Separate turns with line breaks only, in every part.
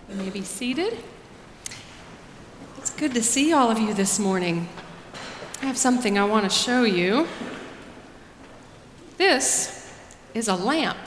You may be seated. It's good to see all of you this morning. I have something I want to show you. This is a lamp.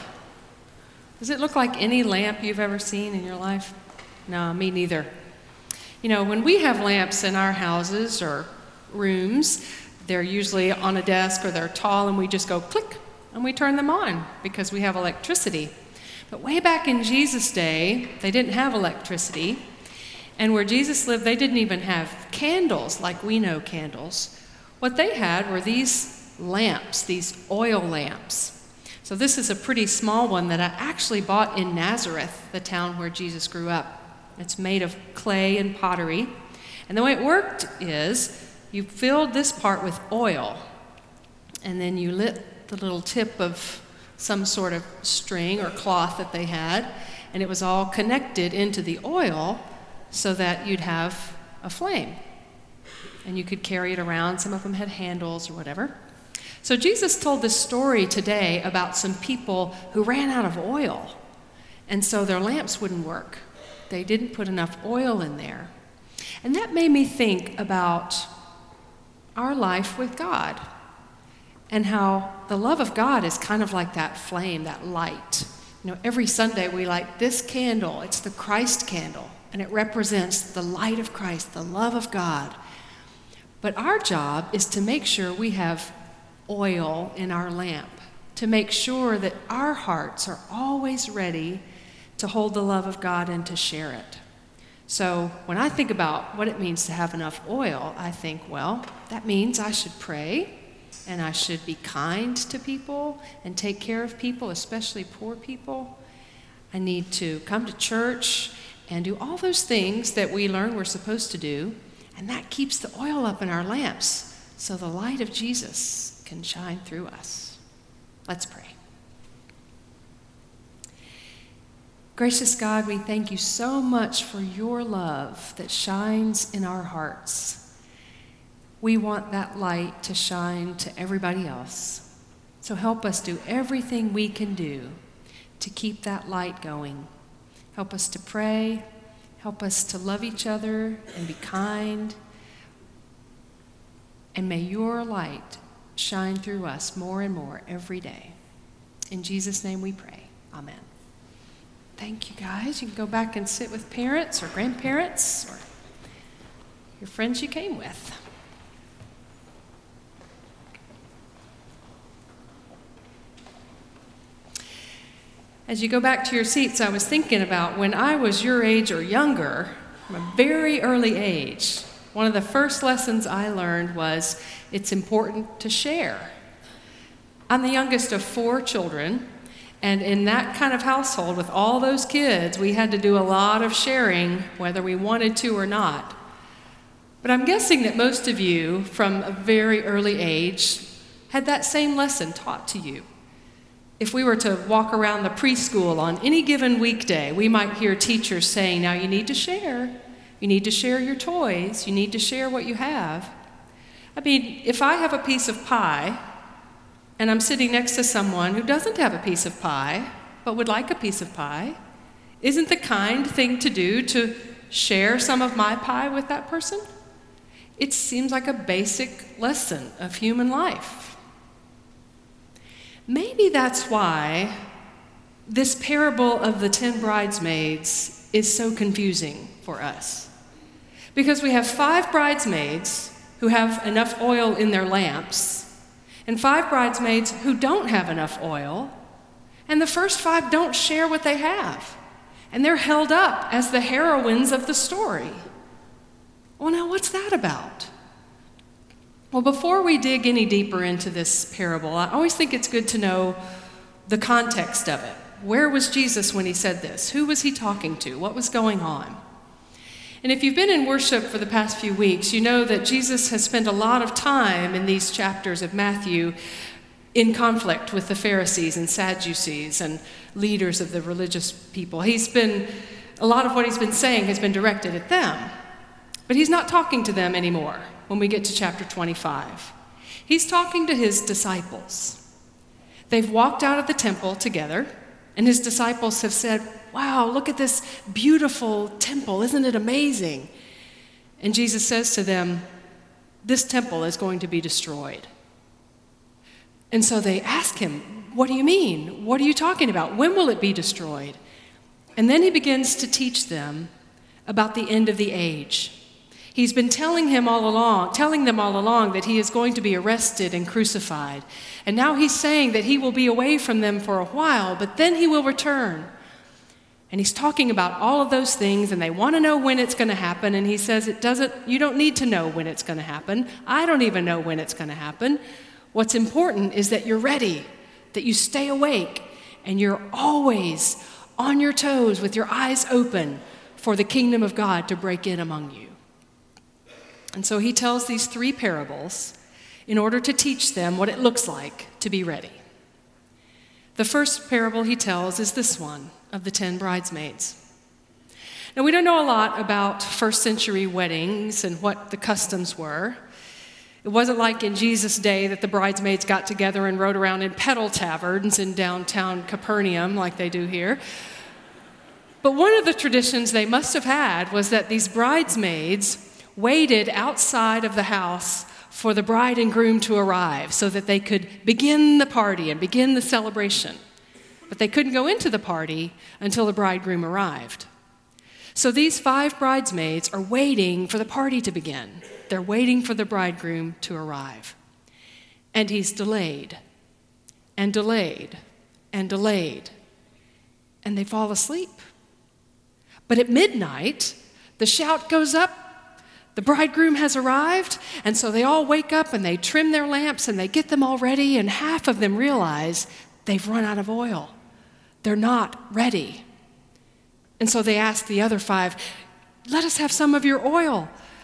Does it look like any lamp you've ever seen in your life? No, me neither. You know, when we have lamps in our houses or rooms, they're usually on a desk or they're tall and we just go click and we turn them on because we have electricity. But way back in Jesus' day, they didn't have electricity. And where Jesus lived, they didn't even have candles like we know candles. What they had were these lamps, these oil lamps. So this is a pretty small one that I actually bought in Nazareth, the town where Jesus grew up. It's made of clay and pottery. And the way it worked is you filled this part with oil, and then you lit the little tip of some sort of string or cloth that they had, and it was all connected into the oil so that you'd have a flame. And you could carry it around. Some of them had handles or whatever. So Jesus told this story today about some people who ran out of oil, and so their lamps wouldn't work. They didn't put enough oil in there. And that made me think about our life with God, and how the love of God is kind of like that flame, that light. You know, every Sunday we light this candle. It's the Christ candle, and it represents the light of Christ, the love of God. But our job is to make sure we have oil in our lamp, to make sure that our hearts are always ready to hold the love of God and to share it. So when I think about what it means to have enough oil, I think, well, that means I should pray, and I should be kind to people and take care of people, especially poor people. I need to come to church and do all those things that we learn we're supposed to do, and that keeps the oil up in our lamps so the light of Jesus can shine through us. Let's pray. Gracious God, we thank you so much for your love that shines in our hearts. We want that light to shine to everybody else. So help us do everything we can do to keep that light going. Help us to pray. Help us to love each other and be kind. And may your light shine through us more and more every day. In Jesus' name we pray. Amen. Thank you, guys. You can go back and sit with parents or grandparents or your friends you came with. As you go back to your seats, I was thinking about when I was your age or younger, from a very early age, one of the first lessons I learned was it's important to share. I'm the youngest of 4 children, and in that kind of household with all those kids, we had to do a lot of sharing, whether we wanted to or not. But I'm guessing that most of you, from a very early age, had that same lesson taught to you. If we were to walk around the preschool on any given weekday, we might hear teachers saying, now you need to share. You need to share your toys. You need to share what you have. I mean, if I have a piece of pie and I'm sitting next to someone who doesn't have a piece of pie but would like a piece of pie, isn't the kind thing to do to share some of my pie with that person? It seems like a basic lesson of human life. Maybe that's why this parable of the 10 bridesmaids is so confusing for us. Because we have 5 bridesmaids who have enough oil in their lamps, and 5 bridesmaids who don't have enough oil, and the first 5 don't share what they have, and they're held up as the heroines of the story. Well, now what's that about? Well, before we dig any deeper into this parable, I always think it's good to know the context of it. Where was Jesus when he said this? Who was he talking to? What was going on? And if you've been in worship for the past few weeks, you know that Jesus has spent a lot of time in these chapters of Matthew in conflict with the Pharisees and Sadducees and leaders of the religious people. A lot of what he's been saying has been directed at them. But he's not talking to them anymore when we get to chapter 25. He's talking to his disciples. They've walked out of the temple together, and his disciples have said, wow, look at this beautiful temple. Isn't it amazing? And Jesus says to them, this temple is going to be destroyed. And so they ask him, what do you mean? What are you talking about? When will it be destroyed? And then he begins to teach them about the end of the age. He's been telling them all along that he is going to be arrested and crucified. And now he's saying that he will be away from them for a while, but then he will return. And he's talking about all of those things, and they want to know when it's going to happen. And he says, you don't need to know when it's going to happen. I don't even know when it's going to happen. What's important is that you're ready, that you stay awake, and you're always on your toes with your eyes open for the kingdom of God to break in among you. And so he tells these 3 parables in order to teach them what it looks like to be ready. The first parable he tells is this one of the 10 bridesmaids. Now, we don't know a lot about first century weddings and what the customs were. It wasn't like in Jesus' day that the bridesmaids got together and rode around in pedal taverns in downtown Capernaum like they do here. But one of the traditions they must have had was that these bridesmaids waited outside of the house for the bride and groom to arrive so that they could begin the party and begin the celebration. But they couldn't go into the party until the bridegroom arrived. So these 5 bridesmaids are waiting for the party to begin. They're waiting for the bridegroom to arrive. And he's delayed and delayed and delayed. And they fall asleep. But at midnight, the shout goes up, the bridegroom has arrived, and so they all wake up and they trim their lamps and they get them all ready, and half of them realize they've run out of oil. They're not ready. And so they ask the other 5, let us have some of your oil.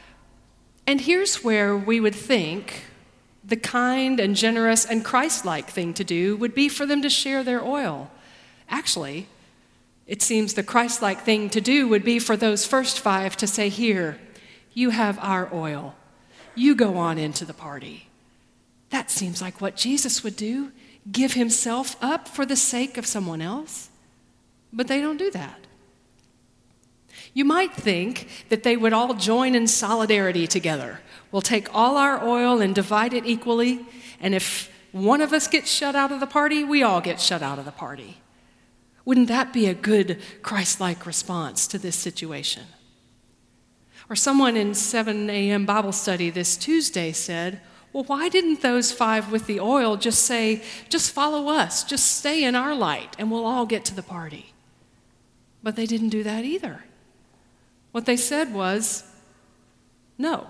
And here's where we would think the kind and generous and Christ-like thing to do would be for them to share their oil. Actually, it seems the Christ-like thing to do would be for those first 5 to say, here, you have our oil. You go on into the party. That seems like what Jesus would do, give himself up for the sake of someone else. But they don't do that. You might think that they would all join in solidarity together. We'll take all our oil and divide it equally, and if one of us gets shut out of the party, we all get shut out of the party. Wouldn't that be a good Christ-like response to this situation? Or someone in 7 a.m. Bible study this Tuesday said, well, why didn't those 5 with the oil just say, just follow us, just stay in our light, and we'll all get to the party? But they didn't do that either. What they said was, no.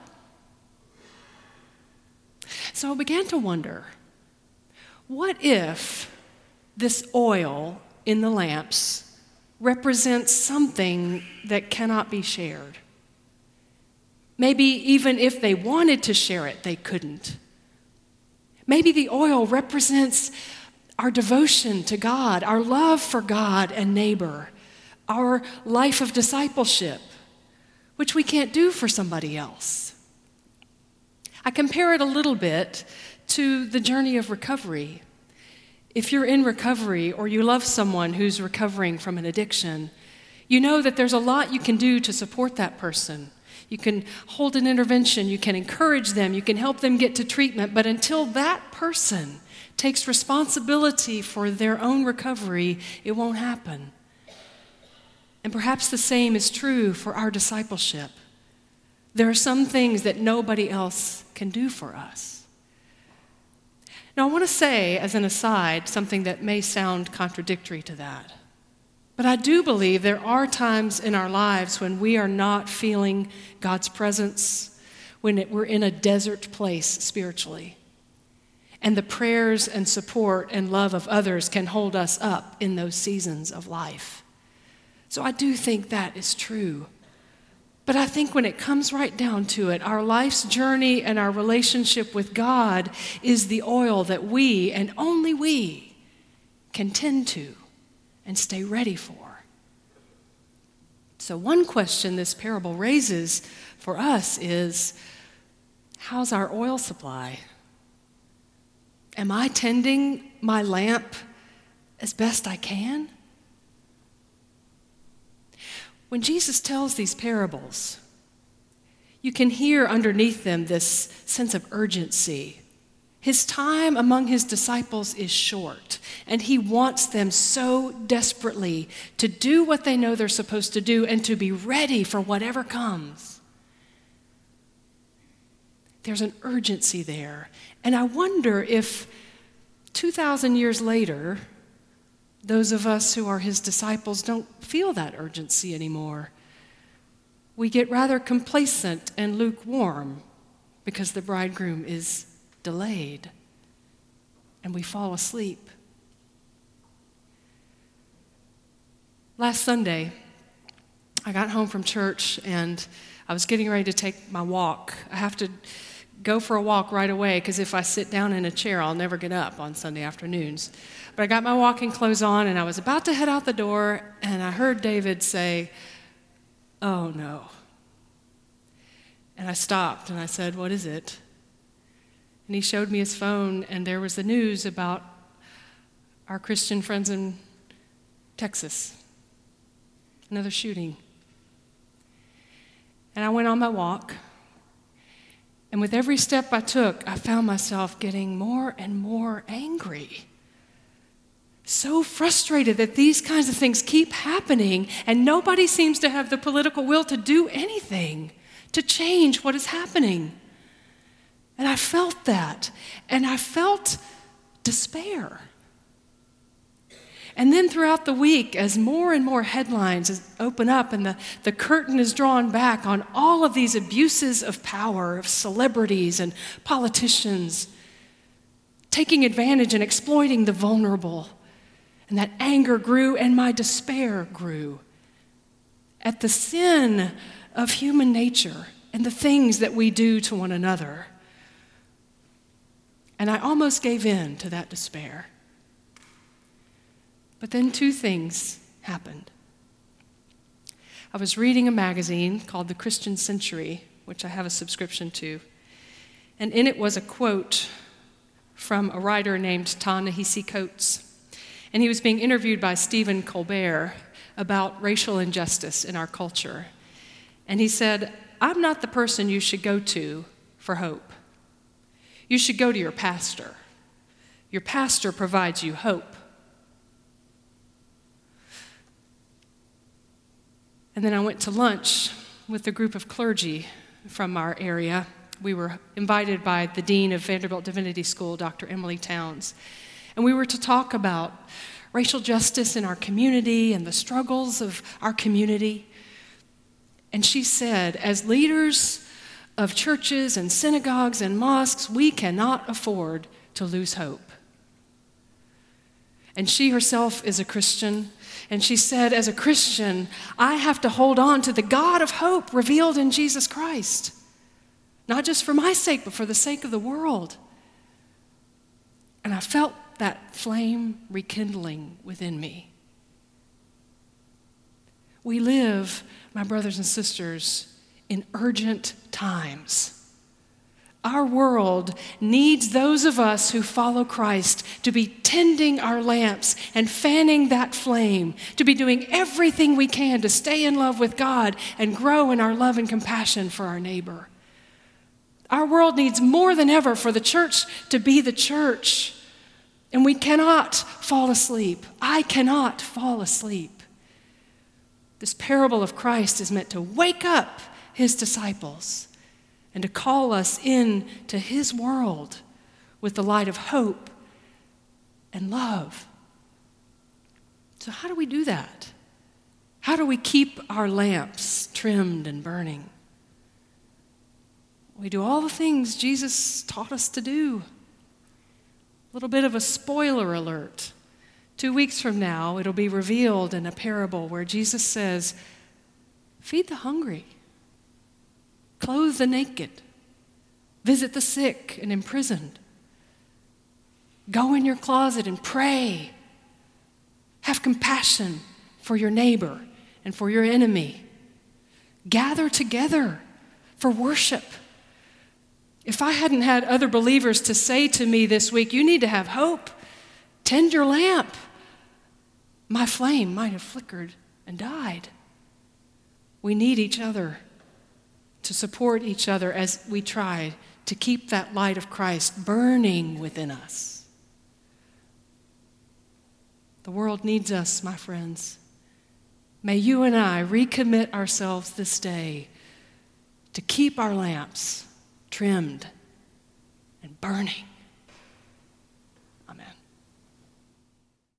So I began to wonder, what if this oil in the lamps represents something that cannot be shared? Maybe even if they wanted to share it, they couldn't. Maybe the oil represents our devotion to God, our love for God and neighbor, our life of discipleship, which we can't do for somebody else. I compare it a little bit to the journey of recovery. If you're in recovery or you love someone who's recovering from an addiction, you know that there's a lot you can do to support that person. You can hold an intervention, you can encourage them, you can help them get to treatment, but until that person takes responsibility for their own recovery, it won't happen. And perhaps the same is true for our discipleship. There are some things that nobody else can do for us. Now, I want to say, as an aside, something that may sound contradictory to that. But I do believe there are times in our lives when we are not feeling God's presence, when we're in a desert place spiritually. And the prayers and support and love of others can hold us up in those seasons of life. So I do think that is true. But I think when it comes right down to it, our life's journey and our relationship with God is the oil that we, and only we, can tend to and stay ready for. So one question this parable raises for us is, how's our oil supply? Am I tending my lamp as best I can? When Jesus tells these parables, you can hear underneath them this sense of urgency. His time among his disciples is short, and he wants them so desperately to do what they know they're supposed to do and to be ready for whatever comes. There's an urgency there. And I wonder if 2,000 years later, those of us who are his disciples don't feel that urgency anymore. We get rather complacent and lukewarm because the bridegroom is delayed, and we fall asleep. Last Sunday, I got home from church and I was getting ready to take my walk. I have to go for a walk right away because if I sit down in a chair, I'll never get up on Sunday afternoons. But I got my walking clothes on and I was about to head out the door and I heard David say, "Oh no." And I stopped and I said, "What is it?" And he showed me his phone and there was the news about our Christian friends in Texas. Another shooting. And I went on my walk. And with every step I took, I found myself getting more and more angry. So frustrated that these kinds of things keep happening and nobody seems to have the political will to do anything to change what is happening. And I felt that. And I felt despair. And then throughout the week, as more and more headlines open up and the curtain is drawn back on all of these abuses of power, of celebrities and politicians, taking advantage and exploiting the vulnerable, and that anger grew and my despair grew at the sin of human nature and the things that we do to one another. And I almost gave in to that despair. But then two things happened. I was reading a magazine called The Christian Century, which I have a subscription to, and in it was a quote from a writer named Ta-Nehisi Coates, and he was being interviewed by Stephen Colbert about racial injustice in our culture. And he said, "I'm not the person you should go to for hope. You should go to your pastor. Your pastor provides you hope." And then I went to lunch with a group of clergy from our area. We were invited by the dean of Vanderbilt Divinity School, Dr. Emily Towns. And we were to talk about racial justice in our community and the struggles of our community. And she said, as leaders of churches and synagogues and mosques, we cannot afford to lose hope. And she herself is a Christian. And she said, as a Christian, I have to hold on to the God of hope revealed in Jesus Christ. Not just for my sake, but for the sake of the world. And I felt that flame rekindling within me. We live, my brothers and sisters, in urgent times. Our world needs those of us who follow Christ to be tending our lamps and fanning that flame, to be doing everything we can to stay in love with God and grow in our love and compassion for our neighbor. Our world needs more than ever for the church to be the church, and we cannot fall asleep. I cannot fall asleep. This parable of Christ is meant to wake up his disciples and to call us in to his world with the light of hope and love. So how do we do that? How do we keep our lamps trimmed and burning? We do all the things Jesus taught us to do. A little bit of a spoiler alert. 2 weeks from now, it'll be revealed in a parable where Jesus says, feed the hungry. Clothe the naked, visit the sick and imprisoned. Go in your closet and pray. Have compassion for your neighbor and for your enemy. Gather together for worship. If I hadn't had other believers to say to me this week, you need to have hope, tend your lamp, my flame might have flickered and died. We need each other to support each other as we try to keep that light of Christ burning within us. The world needs us, my friends. May you and I recommit ourselves this day to keep our lamps trimmed and burning.